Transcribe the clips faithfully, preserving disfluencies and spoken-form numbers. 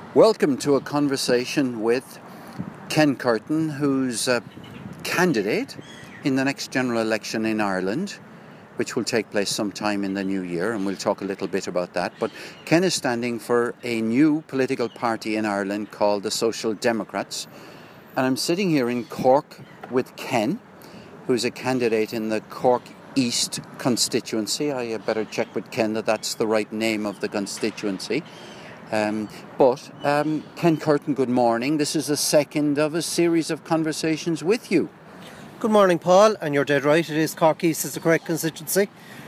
Welcome to a conversation with Ken Curtin, who's a candidate in the next general election in Ireland, which will take place sometime in the new year, and we'll talk a little bit about that. But Ken is standing for a new political party in Ireland called the Social Democrats. And I'm sitting here in Cork with Ken, who's a candidate in the Cork East constituency. I better check with Ken that that's the right name of the constituency. Um, but, um, Ken Curtin, good morning. This is the second of a series of conversations with you. Good morning, Paul, and you're dead right. It is Cork East is the correct constituency,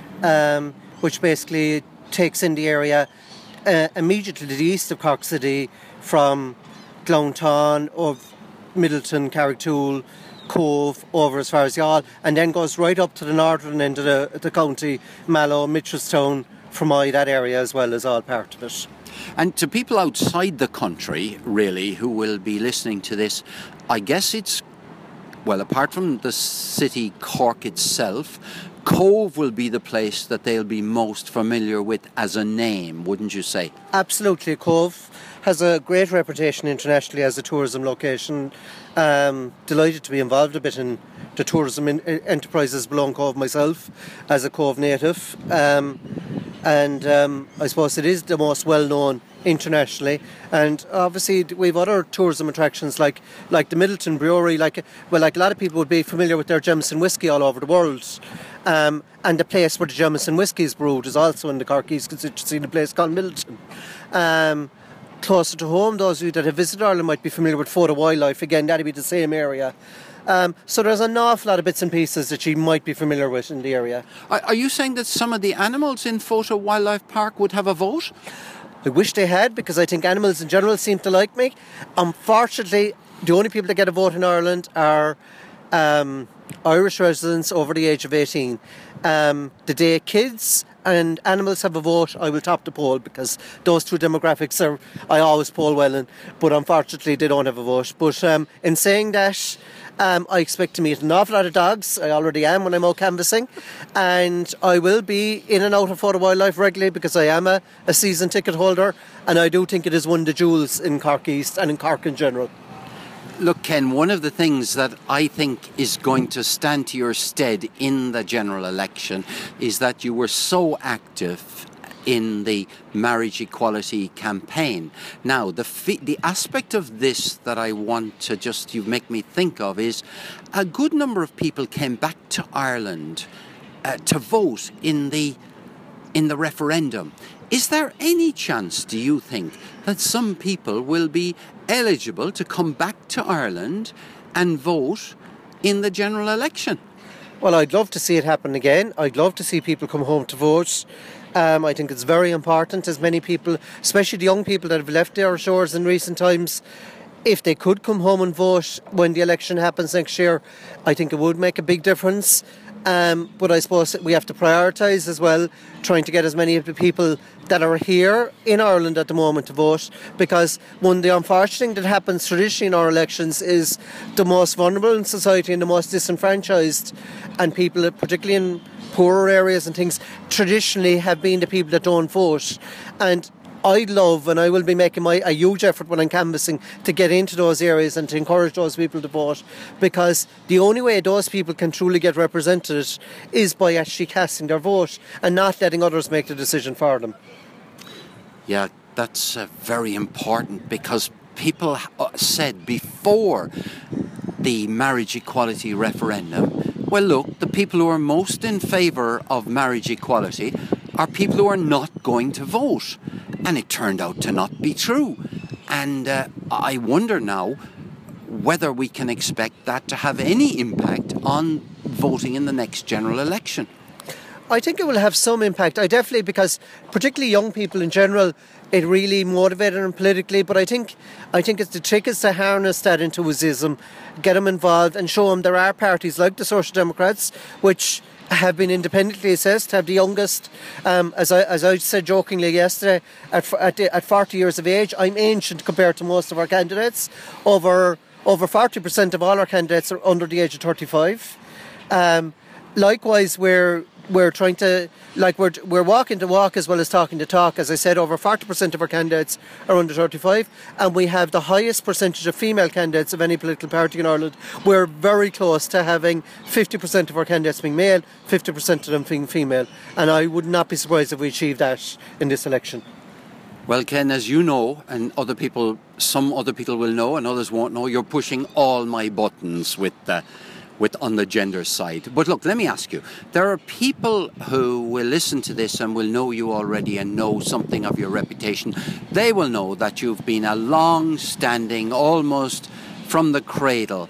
um, which basically takes in the area uh, immediately to the east of Cork City from Glounthaune, of Middleton, Carrigtwohill, Cove, over as far as Youghal, and then goes right up to the northern end of the, the county, Mallow, Mitchelstown, Fermoy, that area as well as all part of it. And to people outside the country, really, who will be listening to this, I guess it's, well, apart from the city Cork itself, Cove will be the place that they'll be most familiar with as a name, wouldn't you say? Absolutely. Cove has a great reputation internationally as a tourism location. Um, delighted to be involved a bit in the tourism in, in enterprises below Cove myself, as a Cove native. Um, and um, I suppose it is the most well-known internationally, and obviously we've other tourism attractions like like the Middleton Brewery, like well like a lot of people would be familiar with their Jameson whiskey all over the world, um, and the place where the Jameson whiskey is brewed is also in the Cork East constituency, in a place called Middleton. Um, closer to home, those of you that have visited Ireland might be familiar with Photo Wildlife. Again, that'd be the same area. Um, so there's an awful lot of bits and pieces that you might be familiar with in the area. Are, are you saying that some of the animals in Photo Wildlife Park would have a vote? I wish they had, because I think animals in general seem to like me. Unfortunately, the only people that get a vote in Ireland are um, Irish residents over the age of eighteen. Um, the day kids and animals have a vote, I will top the poll, because those two demographics are, I always poll well in, but unfortunately they don't have a vote. But um, in saying that, Um, I expect to meet an awful lot of dogs. I already am when I'm out canvassing, and I will be in and out of Photo Wildlife regularly because I am a, a season ticket holder, and I do think it is one of the jewels in Cork East and in Cork in general. Look, Ken, one of the things that I think is going to stand to your stead in the general election is that you were so active in the marriage equality campaign. Now, the fi- the aspect of this that I want to just you make me think of is a good number of people came back to Ireland uh, to vote in the in the referendum. Is there any chance, do you think, that some people will be eligible to come back to Ireland and vote in the general election? Well, I'd love to see it happen again. I'd love to see people come home to vote. Um, I think it's very important, as many people, especially the young people that have left our shores in recent times, if they could come home and vote when the election happens next year, I think it would make a big difference. Um, but I suppose we have to prioritise as well, trying to get as many of the people that are here in Ireland at the moment to vote, because one of the unfortunate thing that happens traditionally in our elections is the most vulnerable in society and the most disenfranchised, and people, particularly in poorer areas and things, traditionally have been the people that don't vote. And I love, and I will be making my a huge effort when I'm canvassing to get into those areas and to encourage those people to vote, because the only way those people can truly get represented is by actually casting their vote and not letting others make the decision for them. Yeah, that's uh, very important, because people said before the marriage equality referendum, well, look, the people who are most in favour of marriage equality are people who are not going to vote. And it turned out to not be true. And uh, I wonder now whether we can expect that to have any impact on voting in the next general election. I think it will have some impact. I definitely, because particularly young people in general, it really motivated them politically. But I think I think it's the trick is to harness that enthusiasm, get them involved and show them there are parties like the Social Democrats, which have been independently assessed, have the youngest, um, as I as I said jokingly yesterday, at, at at forty years of age. I'm ancient compared to most of our candidates. Over over forty percent of all our candidates are under the age of thirty-five. Um, likewise, we're we're trying to, like, we're we're walking the walk as well as talking the talk. As I said, over forty percent of our candidates are under thirty-five, and we have the highest percentage of female candidates of any political party in Ireland. We're very close to having fifty percent of our candidates being male, fifty percent of them being female, and I would not be surprised if we achieve that in this election. Well, Ken, as you know, and other people, some other people will know and others won't know, you're pushing all my buttons with the with on the gender side. But look, let me ask you, there are people who will listen to this and will know you already and know something of your reputation. They will know that you've been a long-standing, almost from the cradle,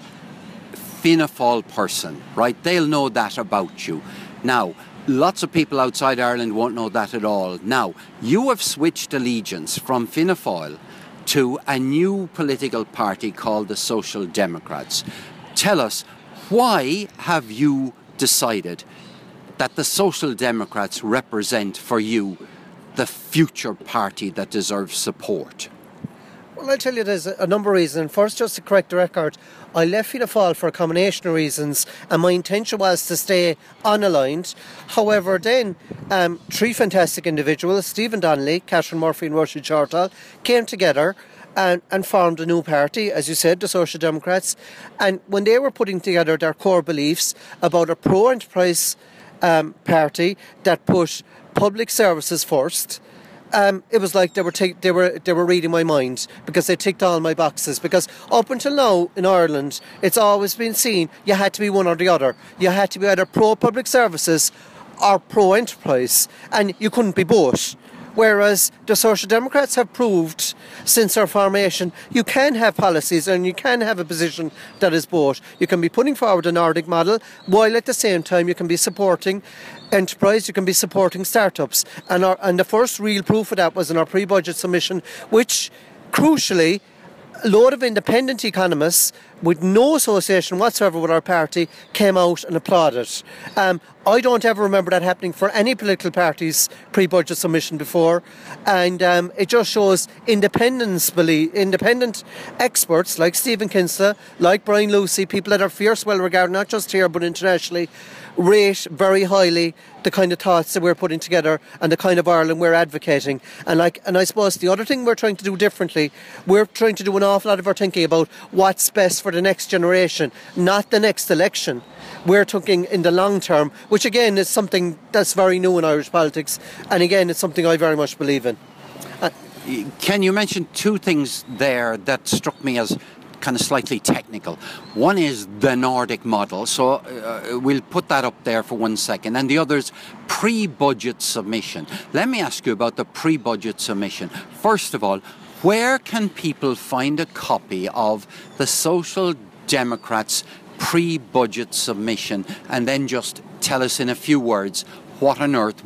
Fianna Fáil person, right? They'll know that about you. Now, lots of people outside Ireland won't know that at all. Now, you have switched allegiance from Fianna Fáil to a new political party called the Social Democrats. Tell us, why have you decided that the Social Democrats represent for you the future party that deserves support? Well, I'll tell you there's a number of reasons. First, just to correct the record, I left Fianna Fáil for a combination of reasons, and my intention was to stay unaligned. However, then um, three fantastic individuals, Stephen Donnelly, Catherine Murphy and Roisin Shortall, came together and, and formed a new party, as you said, the Social Democrats. And when they were putting together their core beliefs about a pro-enterprise um, party that put public services first, Um, it was like they were t- they were they were reading my mind, because they ticked all my boxes. Because up until now in Ireland, it's always been seen you had to be one or the other. You had to be either pro public services or pro enterprise, and you couldn't be both. Whereas the Social Democrats have proved since their formation, you can have policies and you can have a position that is both. You can be putting forward a Nordic model, while at the same time you can be supporting enterprise, you can be supporting startups. And, our, and the first real proof of that was in our pre-budget submission, which, crucially, a load of independent economists with no association whatsoever with our party came out and applauded. Um, I don't ever remember that happening for any political party's pre-budget submission before, and um, it just shows independence belief, independent experts like Stephen Kinsella, like Brian Lucy, people that are fierce well regarded not just here but internationally, rate very highly the kind of thoughts that we're putting together and the kind of Ireland we're advocating. And like, and I suppose the other thing we're trying to do differently, we're trying to do an awful lot of our thinking about what's best for the next generation, not the next election. We're thinking in the long term, which again is something that's very new in Irish politics, and again it's something I very much believe in. Uh, Ken, you mentioned two things there that struck me as kind of slightly technical. One is the Nordic model, so uh, we'll put that up there for one second, and the other is pre-budget submission. Let me ask you about the pre-budget submission. First of all, where can people find a copy of the Social Democrats pre-budget submission, and then just tell us in a few words what on earth,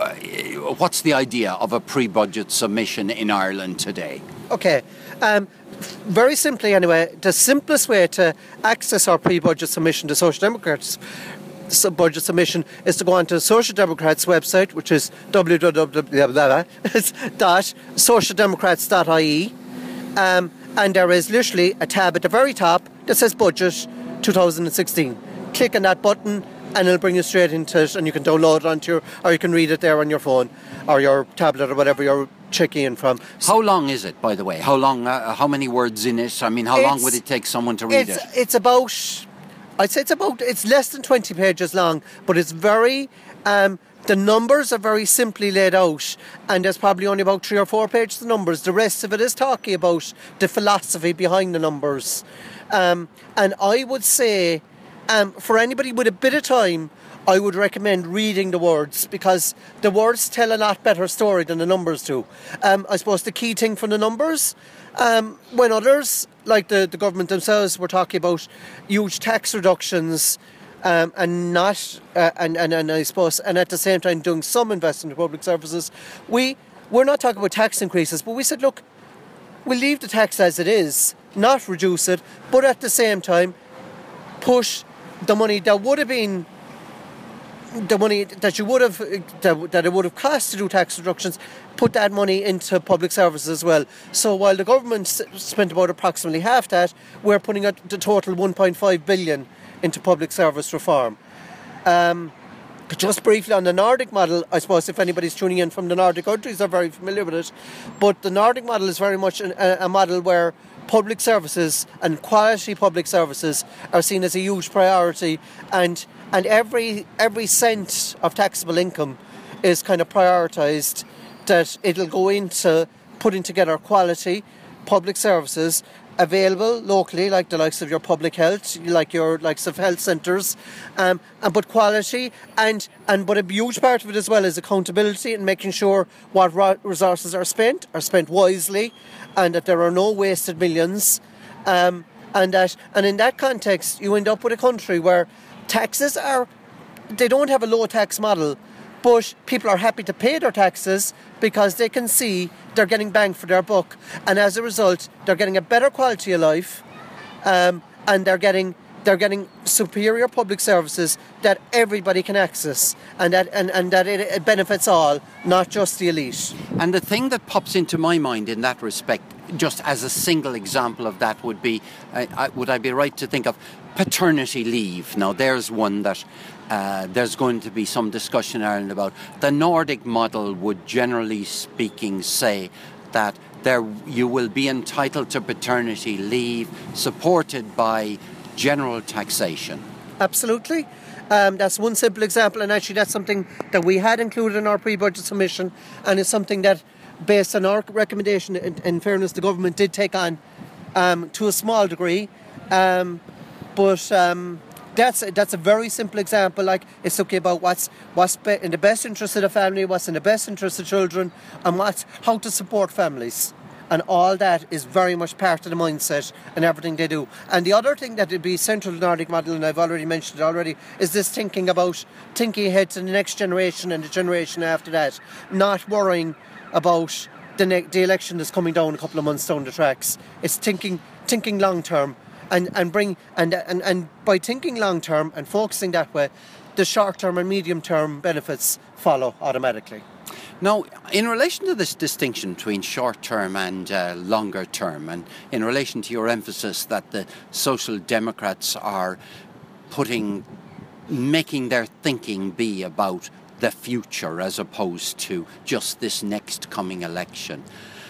what's the idea of a pre-budget submission in Ireland today? Okay. Um, very simply anyway, the simplest way to access our pre-budget submission to Social Democrats budget submission is to go onto the Social Democrats website, which is w w w dot social democrats dot i e, um, and there is literally a tab at the very top that says Budget twenty sixteen. Click on that button and it'll bring you straight into it, and you can download it onto your, or you can read it there on your phone or your tablet or whatever you're checking in from. How long is it, by the way? How long? Uh, how many words in it? I mean, how long would it take someone to read it's, it? It's about, I'd say it's about, it's less than twenty pages long, but it's very, um, the numbers are very simply laid out, and there's probably only about three or four pages of numbers. The rest of it is talking about the philosophy behind the numbers. Um, and I would say, um, for anybody with a bit of time, I would recommend reading the words, because the words tell a lot better story than the numbers do. Um, I suppose the key thing from the numbers, um, when others, like the, the government themselves, were talking about huge tax reductions, um, and not, uh, and, and, and I suppose, and at the same time doing some investment in public services, we, we're not talking about tax increases, but we said, look, we'll leave the tax as it is, not reduce it, but at the same time, push the money that would have been the money that you would have that, that it would have cost to do tax reductions, put that money into public services as well. So while the government spent about approximately half that, we're putting out the total one point five billion into public service reform. Um, Just briefly on the Nordic model, I suppose if anybody's tuning in from the Nordic countries, they're very familiar with it. But the Nordic model is very much a, a model where public services and quality public services are seen as a huge priority, and and every every cent of taxable income is kind of prioritised, that it'll go into putting together quality public services available locally, like the likes of your public health, like your likes of health centres, um, and but quality and and but a huge part of it as well is accountability and making sure what resources are spent are spent wisely, and that there are no wasted millions, um, and that and in that context you end up with a country where taxes are, they don't have a low tax model, but people are happy to pay their taxes because they can see they're getting bang for their buck, and as a result they're getting a better quality of life, um, and they're getting they're getting superior public services that everybody can access, and that and, and that it, it benefits all, not just the elite. And the thing that pops into my mind in that respect, just as a single example of that, would be, uh, I, would I be right to think of paternity leave? Now there's one that Uh, there's going to be some discussion in Ireland about. The Nordic model would, generally speaking, say that there you will be entitled to paternity leave supported by general taxation. Absolutely. Um, that's one simple example, and actually that's something that we had included in our pre-budget submission, and it's something that, based on our recommendation, in, in fairness, the government did take on um, to a small degree, um, but um, That's that's a very simple example. Like, it's okay about what's what's be in the best interest of the family, what's in the best interest of children, and what's how to support families, and all that is very much part of the mindset and everything they do. And the other thing that would be central to the Nordic model, and I've already mentioned it already, is this thinking about thinking ahead to the next generation and the generation after that, not worrying about the ne- the election that's coming down a couple of months down the tracks. It's thinking thinking long term. And and bring and and and by thinking long term and focusing that way, the short term and medium term benefits follow automatically. Now, in relation to this distinction between short term and uh, longer term, and in relation to your emphasis that the Social Democrats are putting, making their thinking be about the future as opposed to just this next coming election,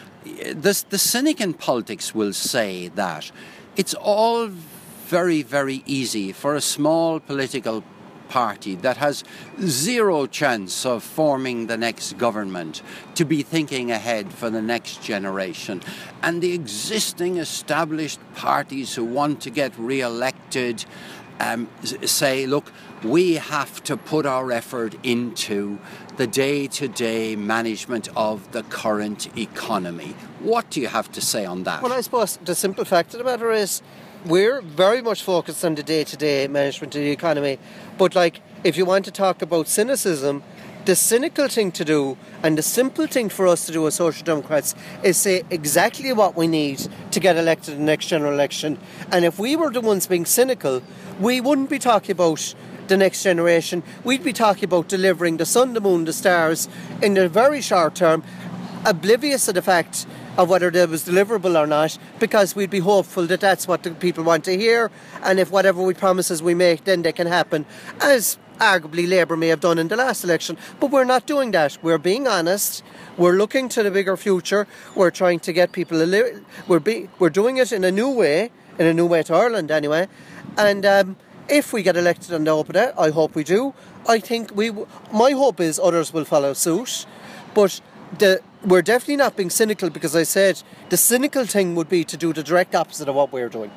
this, the cynic in politics will say that it's all very, very easy for a small political party that has zero chance of forming the next government to be thinking ahead for the next generation. And the existing established parties who want to get re-elected um, say, look, we have to put our effort into the day-to-day management of the current economy. What do you have to say on that? Well, I suppose the simple fact of the matter is we're very much focused on the day-to-day management of the economy. But, like, if you want to talk about cynicism, the cynical thing to do and the simple thing for us to do as Social Democrats is say exactly what we need to get elected in the next general election. And if we were the ones being cynical, we wouldn't be talking about the next generation. We'd be talking about delivering the sun, the moon, the stars in the very short term, oblivious of the fact of whether it was deliverable or not, because we'd be hopeful that that's what the people want to hear, and if whatever we promises we make, then they can happen, as arguably Labour may have done in the last election. But we're not doing that. We're being honest. We're looking to the bigger future. We're trying to get people a li- we're be- we're doing it in a new way, in a new way to Ireland anyway. And um, if we get elected on the hope of that, I hope we do. I think we. W- my hope is others will follow suit, but the. We're definitely not being cynical, because I said the cynical thing would be to do the direct opposite of what we're doing.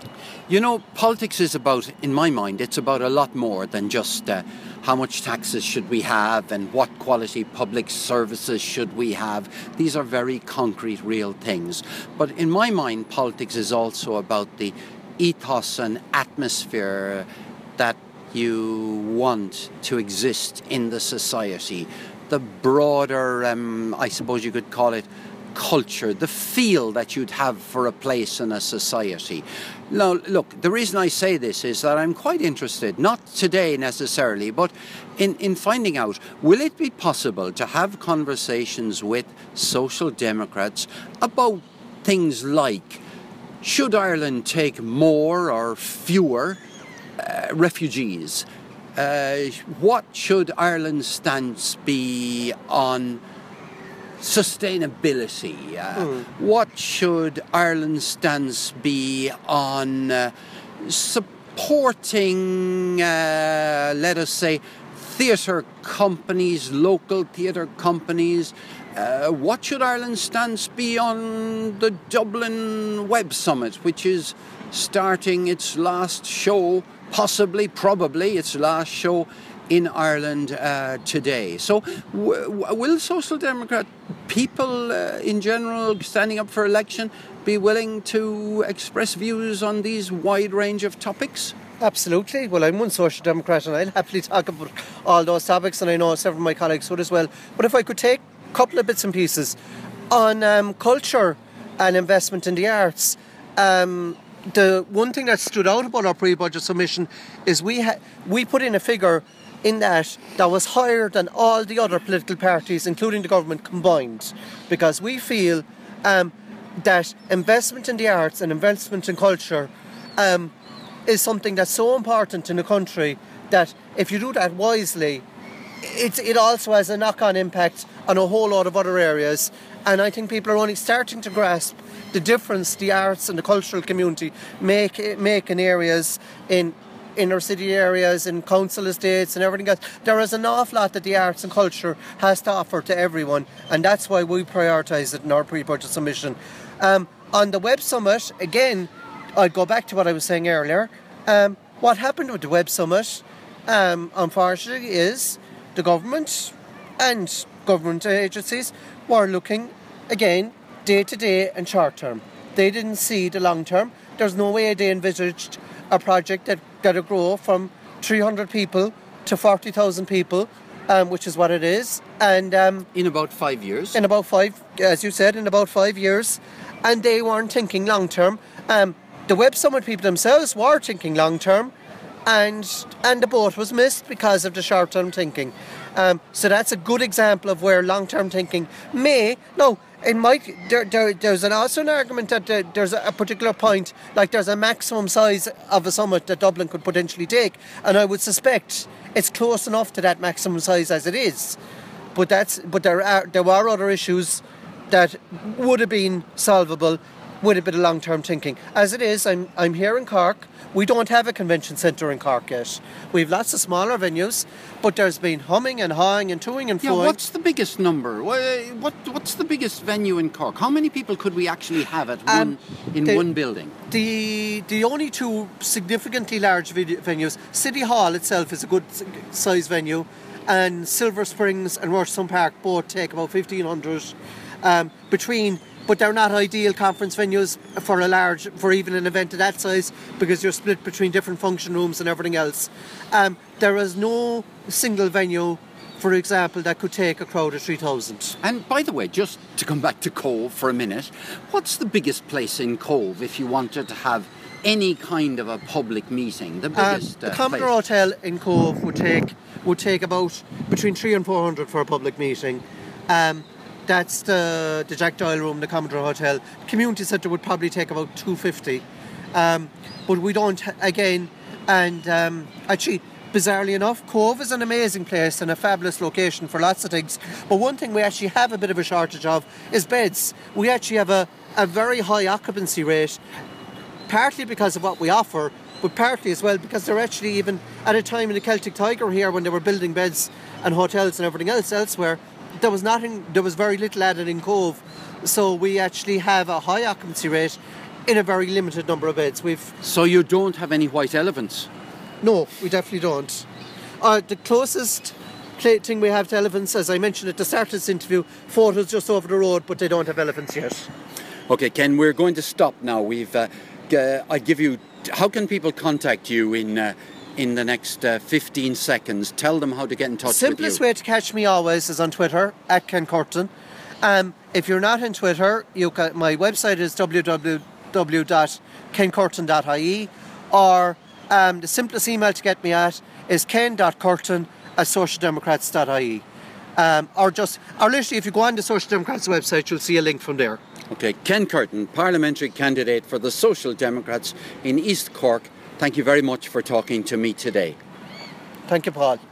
You know, politics is about, in my mind, it's about a lot more than just uh, how much taxes should we have and what quality public services should we have. These are very concrete, real things. But in my mind, politics is also about the ethos and atmosphere that you want to exist in the society. The broader, um, I suppose you could call it, culture, the feel that you'd have for a place in a society. Now, look, the reason I say this is that I'm quite interested, not today necessarily, but in, in finding out, will it be possible to have conversations with Social Democrats about things like, should Ireland take more or fewer uh, refugees? Uh, what should Ireland's stance be on sustainability? Uh, mm. What should Ireland's stance be on uh, supporting, uh, let us say, theatre companies, local theatre companies? Uh, what should Ireland's stance be on the Dublin Web Summit, which is starting its last show, possibly, probably, its last show in Ireland uh, today? So w- w- will Social Democrat people uh, in general standing up for election be willing to express views on these wide range of topics? Absolutely. Well, I'm one Social Democrat and I'll happily talk about all those topics, and I know several of my colleagues would as well. But if I could take a couple of bits and pieces on um, culture and investment in the arts, um, the one thing that stood out about our pre-budget submission is we ha- we put in a figure in that that was higher than all the other political parties, including the government combined, because we feel um, that investment in the arts and investment in culture um, is something that's so important in the country that if you do that wisely, it, it also has a knock-on impact on a whole lot of other areas. And I think people are only starting to grasp the difference the arts and the cultural community make make in areas, in inner city areas, in council estates and everything else. There is an awful lot that the arts and culture has to offer to everyone, and that's why we prioritise it in our pre-budget submission. Um, on the Web Summit, again, I'd go back to what I was saying earlier. Um, what happened with the Web Summit, um, unfortunately, is the government and government agencies were looking, again, day to day and short term. They didn't see the long term. There's no way they envisaged a project that got to grow from three hundred people to forty thousand people, um, which is what it is. And um, in about five years. In about five, as you said, in about five years. And they weren't thinking long term. Um, the Web Summit people themselves were thinking long term, and and the boat was missed because of the short term thinking. Um, so that's a good example of where long term thinking may no. It might. There, there, there's an, also an argument that there, there's a, a particular point, like there's a maximum size of a summit that Dublin could potentially take, and I would suspect it's close enough to that maximum size as it is. But that's. But there are there are other issues that would have been solvable with a bit of long-term thinking. As it is, I'm I'm here in Cork. We don't have a convention centre in Cork yet. We have lots of smaller venues, but there's been humming and hawing and toing and yeah, froing. What's the biggest number? What What's the biggest venue in Cork? How many people could we actually have at um, one in the, one building? The the only two significantly large venues, City Hall itself is a good size venue, and Silver Springs and Rushton Park both take about fifteen hundred. Um, between. But they're not ideal conference venues for a large, for even an event of that size, because you're split between different function rooms and everything else. Um, there is no single venue, for example, that could take a crowd of three thousand. And by the way, just to come back to Cove for a minute, what's the biggest place in Cove if you wanted to have any kind of a public meeting? The biggest um, The uh, Commodore place? Hotel in Cove would take would take about between three and four hundred for a public meeting. Um, That's the, the Jack Doyle Room, the Commodore Hotel. Community Centre would probably take about two hundred fifty. Um, but we don't, again, and um, actually, bizarrely enough, Cove is an amazing place and a fabulous location for lots of things. But one thing we actually have a bit of a shortage of is beds. We actually have a, a very high occupancy rate, partly because of what we offer, but partly as well because they're actually even, at a time in the Celtic Tiger here when they were building beds and hotels and everything else elsewhere, There was nothing. There was very little added in Cove, so we actually have a high occupancy rate in a very limited number of beds. We've so you don't have any white elephants? No, we definitely don't. Uh, the closest thing we have to elephants, as I mentioned at the start of this interview, photos just over the road, but they don't have elephants yet. Okay, Ken, we're going to stop now. We've. Uh, uh, I give you. How can people contact you in? Uh, in the next uh, fifteen seconds, tell them how to get in touch with you. Simplest way to catch me always is on Twitter, at Ken Curtin. Um, if you're not in Twitter, you can, my website is w w w dot ken curtin dot i e, or um, the simplest email to get me at is ken dot curtin at social democrats dot i e. Um, or just, or literally if you go on the Social Democrats website, you'll see a link from there. Okay, Ken Curtin, parliamentary candidate for the Social Democrats in East Cork. Thank you very much for talking to me today. Thank you, Paul.